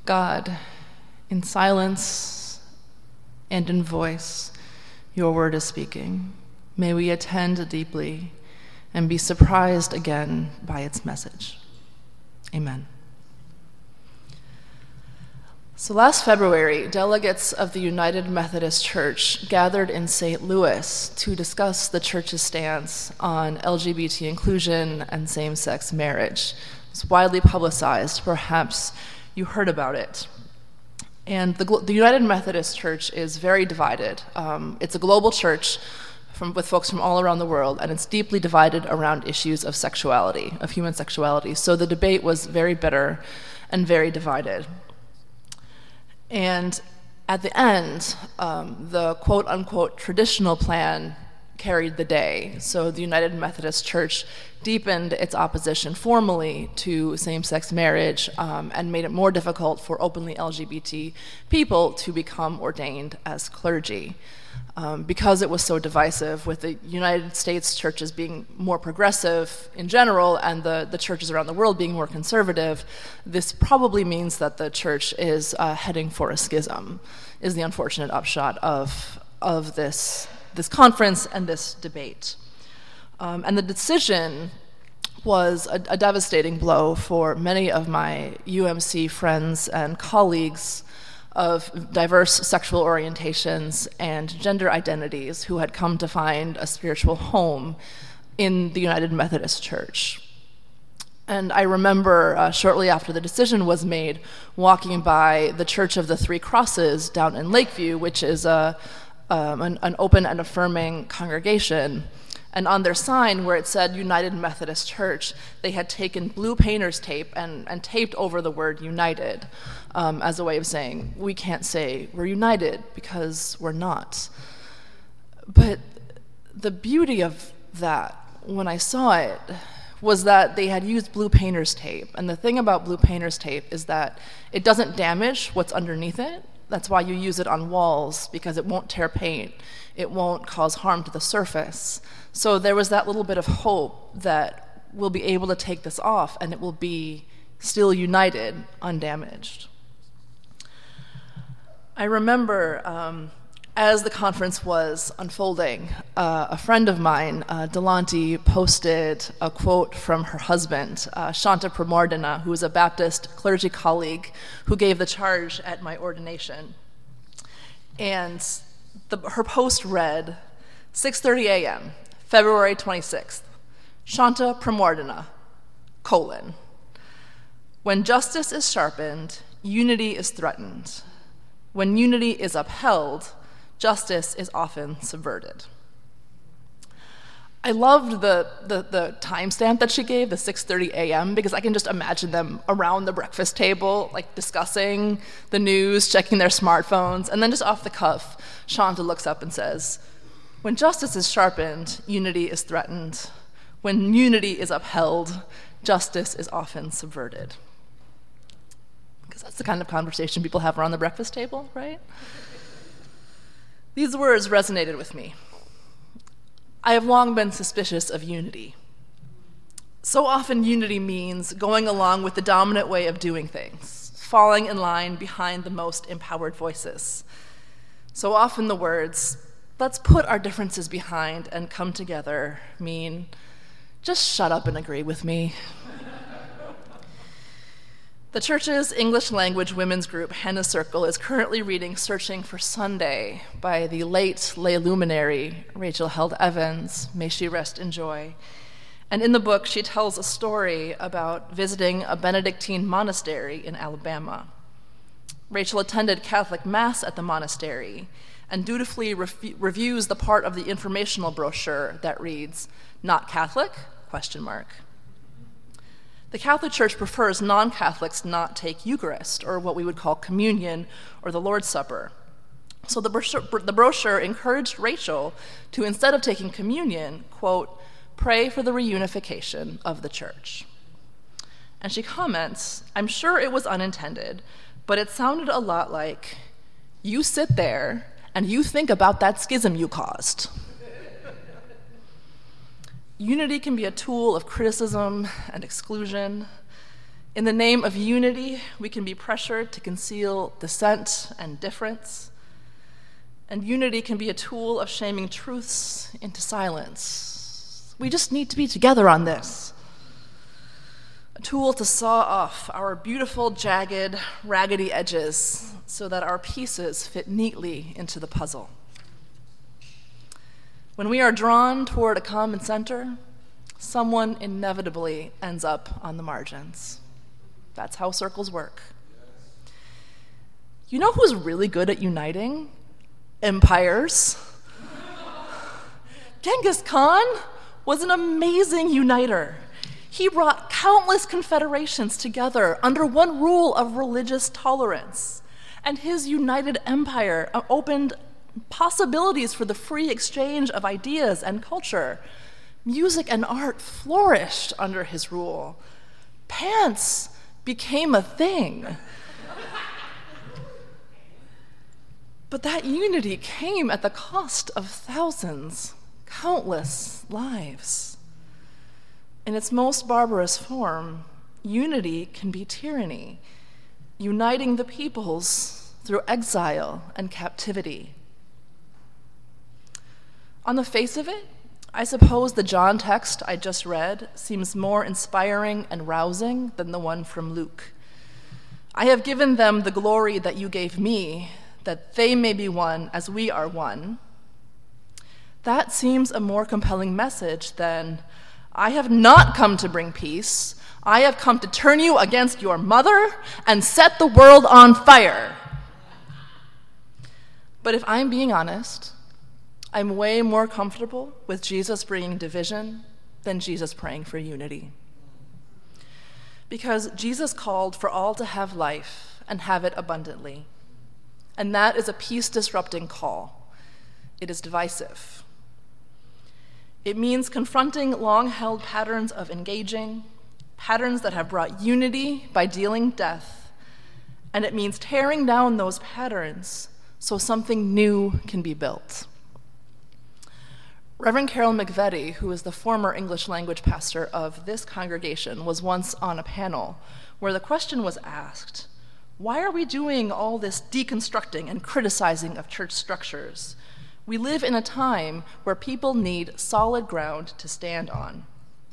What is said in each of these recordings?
God, in silence and in voice, your word is speaking. May we attend deeply and be surprised again by its message. Amen. So last February, delegates of the United Methodist Church gathered in St. Louis to discuss the church's stance on LGBT inclusion and same-sex marriage. It's widely publicized. Perhaps you heard about it. And the United Methodist Church is very divided. It's a global church with folks from all around the world, and it's deeply divided around issues of sexuality, of human sexuality. So the debate was very bitter and very divided. And at the end, the quote-unquote traditional plan carried the day. So the United Methodist Church deepened its opposition formally to same-sex marriage and made it more difficult for openly LGBT people to become ordained as clergy. Because it was so divisive, with the United States churches being more progressive in general and the churches around the world being more conservative, this probably means that the church is heading for a schism, is the unfortunate upshot of this conference and this debate. And the decision was a devastating blow for many of my UMC friends and colleagues of diverse sexual orientations and gender identities who had come to find a spiritual home in the United Methodist Church. And I remember shortly after the decision was made, walking by the Church of the Three Crosses down in Lakeview, which is an open and affirming congregation. And on their sign where it said United Methodist Church, they had taken blue painter's tape and taped over the word united as a way of saying, we can't say we're united because we're not. But the beauty of that, when I saw it, was that they had used blue painter's tape. And the thing about blue painter's tape is that it doesn't damage what's underneath it. That's why you use it on walls, because it won't tear paint. It won't cause harm to the surface. So there was that little bit of hope that we'll be able to take this off and it will be still united, undamaged. I remember as the conference was unfolding, a friend of mine, Delonte, posted a quote from her husband, Shanta Pramardana, who was a Baptist clergy colleague who gave the charge at my ordination. And her post read, 6:30 a.m., February 26th, Shanta Pramardana, : when justice is sharpened, unity is threatened. When unity is upheld, justice is often subverted. I loved the timestamp that she gave, the 6:30 a.m., because I can just imagine them around the breakfast table, like discussing the news, checking their smartphones, and then just off the cuff, Shanta looks up and says, when justice is sharpened, unity is threatened. When unity is upheld, justice is often subverted. Because that's the kind of conversation people have around the breakfast table, right? These words resonated with me. I have long been suspicious of unity. So often unity means going along with the dominant way of doing things, falling in line behind the most empowered voices. So often the words, let's put our differences behind and come together, mean, just shut up and agree with me. The church's English language women's group, Hannah's Circle, is currently reading Searching for Sunday by the late lay luminary Rachel Held Evans, may she rest in joy. And in the book, she tells a story about visiting a Benedictine monastery in Alabama. Rachel attended Catholic Mass at the monastery and dutifully reviews the part of the informational brochure that reads, "Not Catholic?" ? The Catholic Church prefers non-Catholics not take Eucharist, or what we would call communion, or the Lord's Supper. So the brochure encouraged Rachel to, instead of taking communion, quote, pray for the reunification of the church. And she comments, I'm sure it was unintended, but it sounded a lot like, you sit there and you think about that schism you caused. Unity can be a tool of criticism and exclusion. In the name of unity, we can be pressured to conceal dissent and difference. And unity can be a tool of shaming truths into silence. We just need to be together on this. A tool to saw off our beautiful, jagged, raggedy edges so that our pieces fit neatly into the puzzle. When we are drawn toward a common center, someone inevitably ends up on the margins. That's how circles work. You know who's really good at uniting? Empires. Genghis Khan was an amazing uniter. He brought countless confederations together under one rule of religious tolerance. And his united empire opened possibilities for the free exchange of ideas and culture. Music and art flourished under his rule. Pants became a thing. But that unity came at the cost of thousands, countless lives. In its most barbarous form, unity can be tyranny, uniting the peoples through exile and captivity. On the face of it, I suppose the John text I just read seems more inspiring and rousing than the one from Luke. I have given them the glory that you gave me, that they may be one as we are one. That seems a more compelling message than, I have not come to bring peace. I have come to turn you against your mother and set the world on fire. But if I'm being honest, I'm way more comfortable with Jesus bringing division than Jesus praying for unity. Because Jesus called for all to have life and have it abundantly. And that is a peace-disrupting call. It is divisive. It means confronting long-held patterns of engaging, patterns that have brought unity by dealing death, and it means tearing down those patterns so something new can be built. Reverend Carol McVetti, who is the former English language pastor of this congregation, was once on a panel where the question was asked, why are we doing all this deconstructing and criticizing of church structures? We live in a time where people need solid ground to stand on.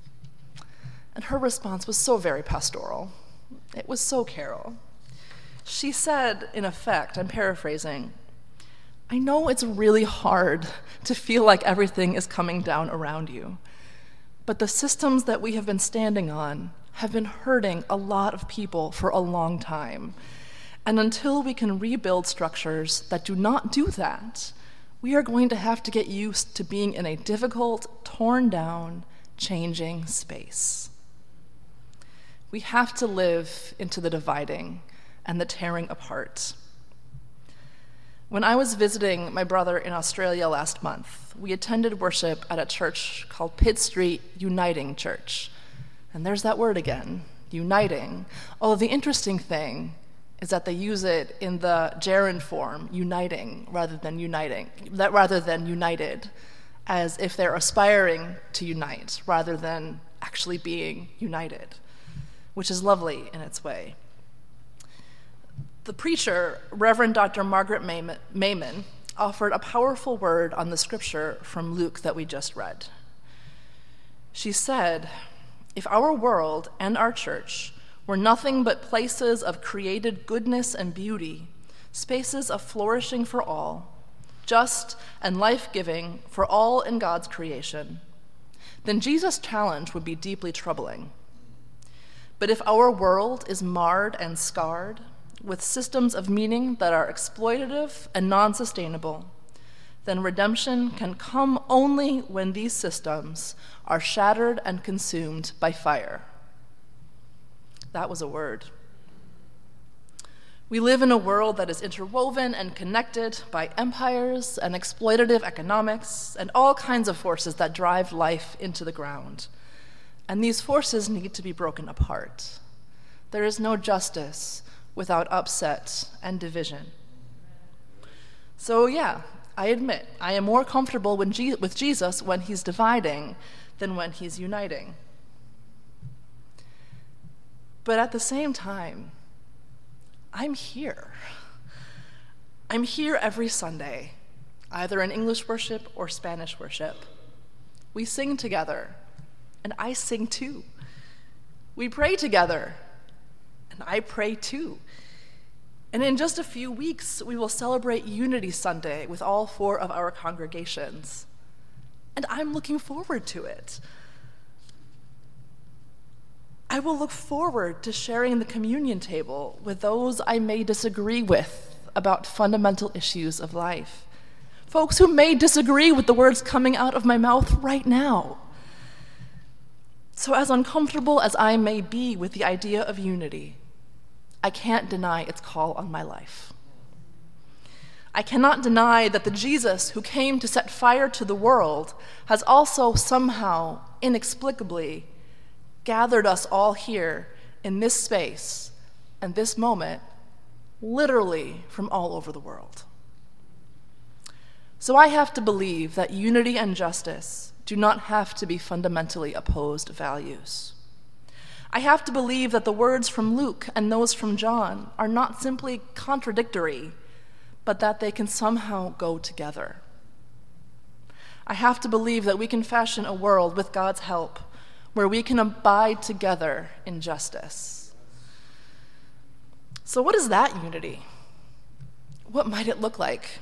And her response was so very pastoral. It was so Carol. She said, in effect, I'm paraphrasing, I know it's really hard to feel like everything is coming down around you, but the systems that we have been standing on have been hurting a lot of people for a long time. And until we can rebuild structures that do not do that, we are going to have to get used to being in a difficult, torn down, changing space. We have to live into the dividing and the tearing apart. When I was visiting my brother in Australia last month, we attended worship at a church called Pitt Street Uniting Church. And there's that word again, uniting. Oh, the interesting thing is that they use it in the gerund form, uniting, rather than united, as if they're aspiring to unite, rather than actually being united, which is lovely in its way. The preacher, Reverend Dr. Margaret Mayman, offered a powerful word on the scripture from Luke that we just read. She said, if our world and our church were nothing but places of created goodness and beauty, spaces of flourishing for all, just and life-giving for all in God's creation, then Jesus' challenge would be deeply troubling. But if our world is marred and scarred, with systems of meaning that are exploitative and non-sustainable, then redemption can come only when these systems are shattered and consumed by fire. That was a word. We live in a world that is interwoven and connected by empires and exploitative economics and all kinds of forces that drive life into the ground. And these forces need to be broken apart. There is no justice without upset and division. So yeah, I admit, I am more comfortable with Jesus when he's dividing than when he's uniting. But at the same time, I'm here. I'm here every Sunday, either in English worship or Spanish worship. We sing together, and I sing too. We pray together, and I pray too. And in just a few weeks, we will celebrate Unity Sunday with all 4 of our congregations. And I'm looking forward to it. I will look forward to sharing the communion table with those I may disagree with about fundamental issues of life. Folks who may disagree with the words coming out of my mouth right now. So as uncomfortable as I may be with the idea of unity, I can't deny its call on my life. I cannot deny that the Jesus who came to set fire to the world has also somehow, inexplicably, gathered us all here in this space and this moment, literally from all over the world. So I have to believe that unity and justice do not have to be fundamentally opposed values. I have to believe that the words from Luke and those from John are not simply contradictory, but that they can somehow go together. I have to believe that we can fashion a world with God's help where we can abide together in justice. So what is that unity? What might it look like?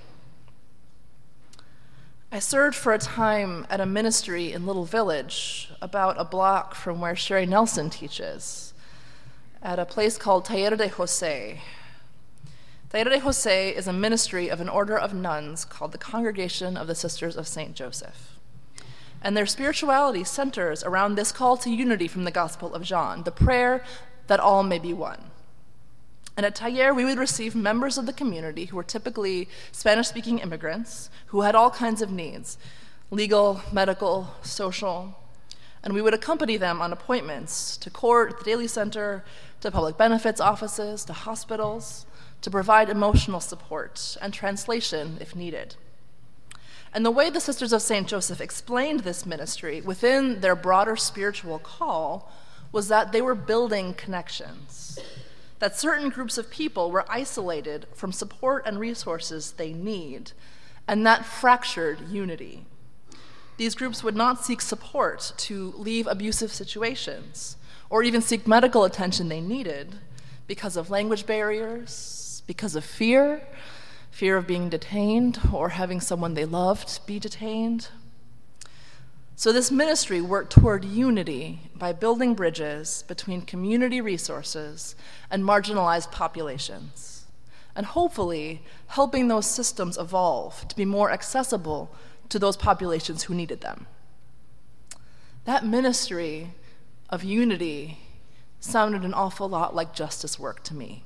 I served for a time at a ministry in Little Village, about a block from where Sherry Nelson teaches, at a place called Taller de Jose. Taller de Jose is a ministry of an order of nuns called the Congregation of the Sisters of St. Joseph. And their spirituality centers around this call to unity from the Gospel of John, the prayer that all may be one. And at Taller, we would receive members of the community who were typically Spanish-speaking immigrants who had all kinds of needs, legal, medical, social, and we would accompany them on appointments to court, the Daily Center, to public benefits offices, to hospitals, to provide emotional support and translation if needed. And the way the Sisters of St. Joseph explained this ministry within their broader spiritual call was that they were building connections, that certain groups of people were isolated from support and resources they need, and that fractured unity. These groups would not seek support to leave abusive situations or even seek medical attention they needed because of language barriers, because of fear of being detained or having someone they loved be detained. So this ministry worked toward unity by building bridges between community resources and marginalized populations, and hopefully helping those systems evolve to be more accessible to those populations who needed them. That ministry of unity sounded an awful lot like justice work to me.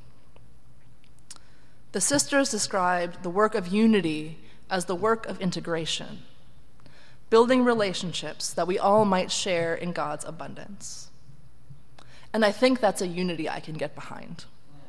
The sisters described the work of unity as the work of integration, building relationships that we all might share in God's abundance. And I think that's a unity I can get behind.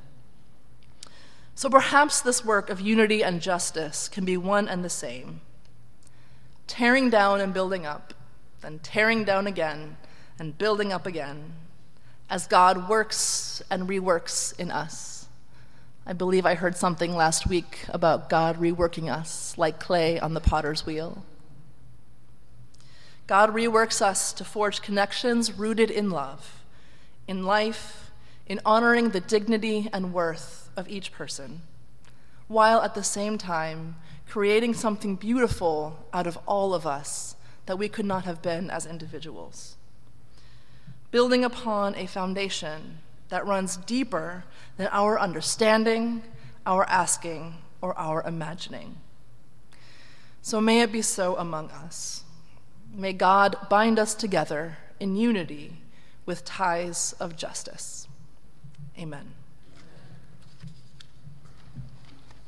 So perhaps this work of unity and justice can be one and the same, tearing down and building up, then tearing down again and building up again, as God works and reworks in us. I believe I heard something last week about God reworking us like clay on the potter's wheel. God reworks us to forge connections rooted in love, in life, in honoring the dignity and worth of each person, while at the same time creating something beautiful out of all of us that we could not have been as individuals. Building upon a foundation that runs deeper than our understanding, our asking, or our imagining. So may it be so among us. May God bind us together in unity with ties of justice. Amen.